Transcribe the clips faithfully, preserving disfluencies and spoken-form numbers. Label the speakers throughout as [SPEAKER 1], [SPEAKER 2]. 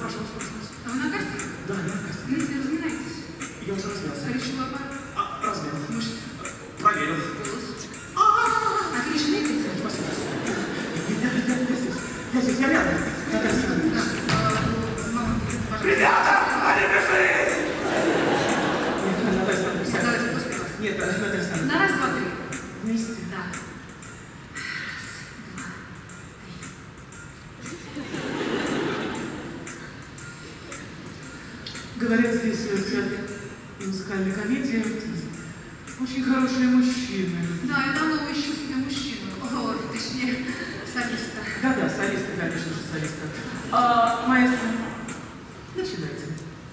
[SPEAKER 1] пожалуйста, пожалуйста.
[SPEAKER 2] А вы на касте?
[SPEAKER 1] Да, я на касте.
[SPEAKER 2] Ну, если разминаетесь.
[SPEAKER 1] Я уже размялся.
[SPEAKER 2] Речевой аппарат.
[SPEAKER 1] А, размял.
[SPEAKER 2] Мышцы.
[SPEAKER 1] Проверил.
[SPEAKER 2] Голос.
[SPEAKER 1] А-а-а!
[SPEAKER 2] Отличный экзамен.
[SPEAKER 1] Спасибо. Я, я, я, я здесь. Я здесь, я рядом. Наталья Семеновна.
[SPEAKER 2] Мама, пожалуйста.
[SPEAKER 1] Ребята, они пришли! Нет, Наталья Семеновна, сядь.
[SPEAKER 2] Давайте после вас.
[SPEAKER 1] Нет, Наталья Семеновна.
[SPEAKER 2] На раз, два, три.
[SPEAKER 1] Вместе.
[SPEAKER 2] Да.
[SPEAKER 1] Говорят, здесь в театре музыкальной комедии очень хорошие мужчины.
[SPEAKER 2] Да, я давно ищу себе мужчину. О, точнее, солиста.
[SPEAKER 1] Да-да, солиста, конечно же, солиста. А, маэстро, начинайте.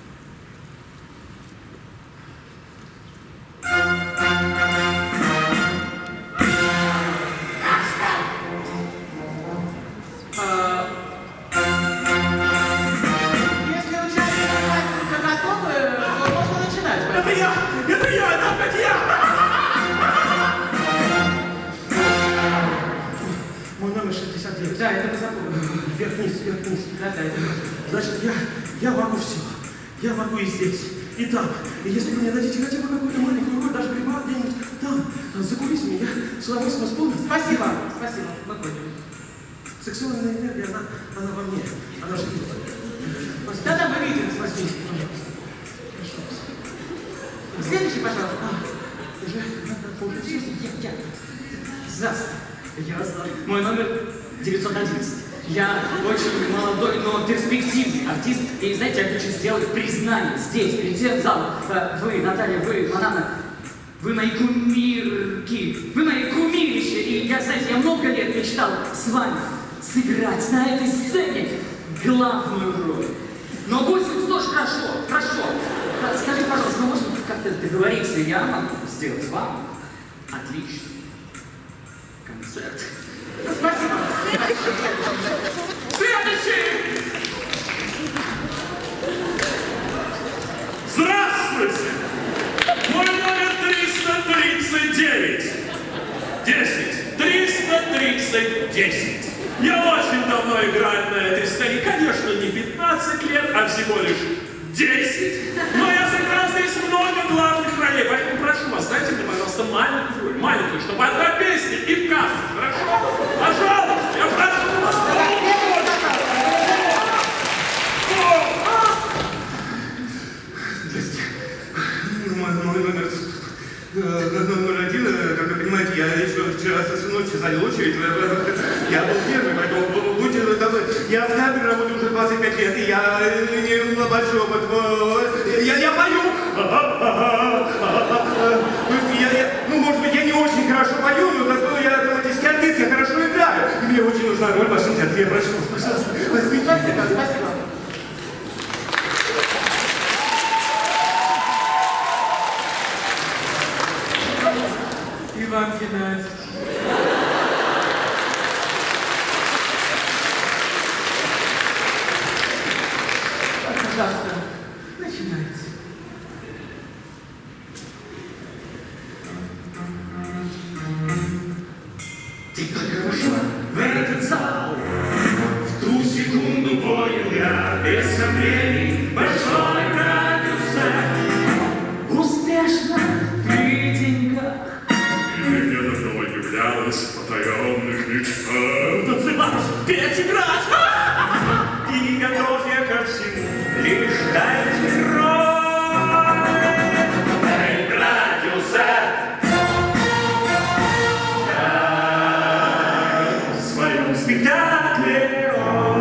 [SPEAKER 1] А, если участники кастинга готовы, то можно начинать. Это я! Это я! Это опять я! Мой номер шестьдесят девять. Да, это мы запомнили. Вверх-вниз, вверх-вниз. Да, да, это значит, я, я могу все. Я могу и здесь, и там. И если вы мне дадите хотя бы какую-то маленькую роль, даже прибавь где-нибудь там, за кулисами, я с удовольствием вспомню. Спасибо, спасибо. Мы поняли. Сексуальная энергия, она, она во мне. Она живет. Да-да, мы видим. Спасибо. Следующий, пожалуйста. А, уже надо уже я, я. Зас. Я знаю. Мой номер девятьсот одиннадцать. Я очень молодой, но перспективный артист. И знаете, я хочу сделать признание здесь, перед тем в залом. Вы, Наталья, вы, Манана, вы мои кумирки, вы мои кумирища. И я, знаете, я много лет мечтал с вами сыграть на этой сцене главную роль. Но восемьдесят тоже хорошо, хорошо. Скажите, пожалуйста, мы можем как-то договориться, я могу сделать вам отличный концерт. Спасибо. Следующий!
[SPEAKER 3] Здравствуйте! Мой номер триста тридцать девять. десять. триста тридцать десять. Я очень давно играю на этой сцене. Конечно, не пятнадцать лет, а всего лишь десять. Но я сыграл здесь много главных ролей. Поэтому прошу вас, дайте мне, пожалуйста, маленькую роль. Маленькую, чтобы одна песня и в кассу. Хорошо? Пожалуйста, я прошу вас.
[SPEAKER 4] Мой номер номер один, как вы понимаете, я еще вчера со всю ночь занял очередь. Я был первый, поэтому будьте добры. Я в театре работаю уже двадцать пять лет, и я не на большой опыт. Я, я пою. То есть я, я, ну, может быть, я не очень хорошо пою, но зато я драматический артист, я хорошо играю. И мне очень нужна роль в вашем театре. Я прошу вас, пожалуйста, возьмите.
[SPEAKER 1] Спасибо, спасибо. Иван Геннадьевич. Пожалуйста, начинайте.
[SPEAKER 3] Ты только вошла в этот зал, в ту секунду понял я, без сомнений, большой продюсер.
[SPEAKER 1] Успешно при деньгах.
[SPEAKER 3] Мне давно являлась в потаенных мечтах.
[SPEAKER 1] Танцевать, петь, играть.
[SPEAKER 3] И готов я ко всему, лишь дайте роль. Эй, продюсер! В своем спектакле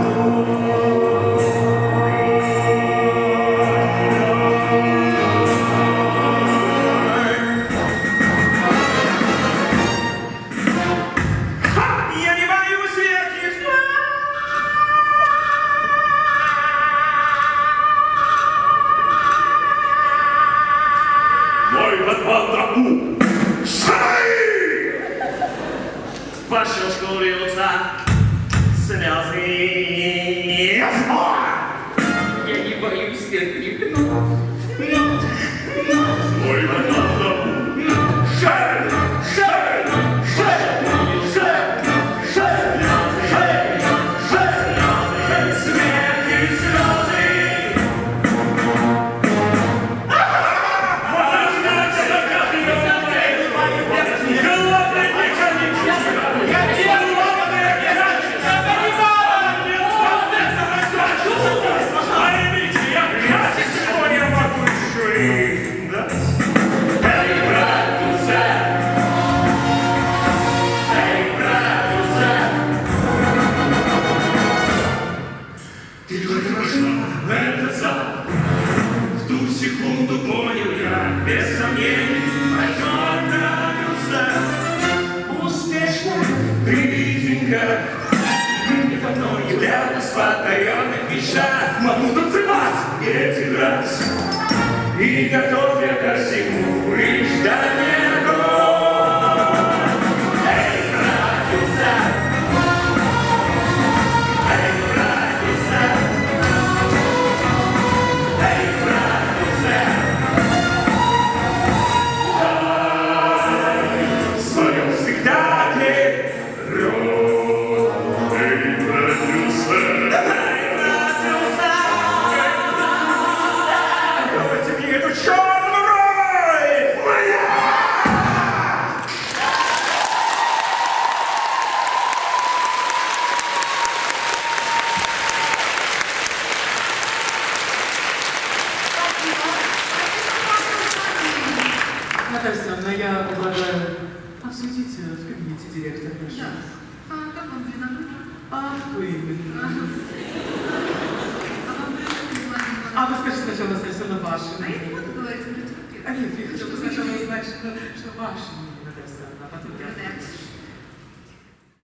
[SPEAKER 3] я не боюсь верхних планов. Мой подвал тропу. Шай! По щелчку льются слезы.
[SPEAKER 1] Я не боюсь верхних ног.
[SPEAKER 3] Мой подвал тропу. Шай! Шай! Шай! Шай! Шай! Шай! Шай! Смех и слезы. Ты только вошла в этот зал. В ту секунду понял я, без сомнений, о чем нравился. Успешно, приличненько, не давно являлась в потаенных вещах. Могу танцевать и играть, и готов я ко всему, и ждать не огонь. Эй, братюса! Эй, братюса! Эй, братюса! Дай в своем спектакле роль. Эй, братюса! Эй, братюса! Давайте мне эту черную роль! Моя!
[SPEAKER 1] Наталья Александровна, я предлагаю обсудить э, в кабинете директора
[SPEAKER 2] Да.
[SPEAKER 1] нашего.
[SPEAKER 2] А как вам длина нужна?
[SPEAKER 1] А, вы именно.
[SPEAKER 2] А вам придется Владимир
[SPEAKER 1] А вы
[SPEAKER 2] Иванович?
[SPEAKER 1] скажите сначала, Наталья Александровна, ваше.
[SPEAKER 2] А я не буду говорить, уже терпеть.
[SPEAKER 1] А нет, я хотела бы сначала узнать, что, что ваше имя, Наталья Александровна, а потом я.
[SPEAKER 2] Да.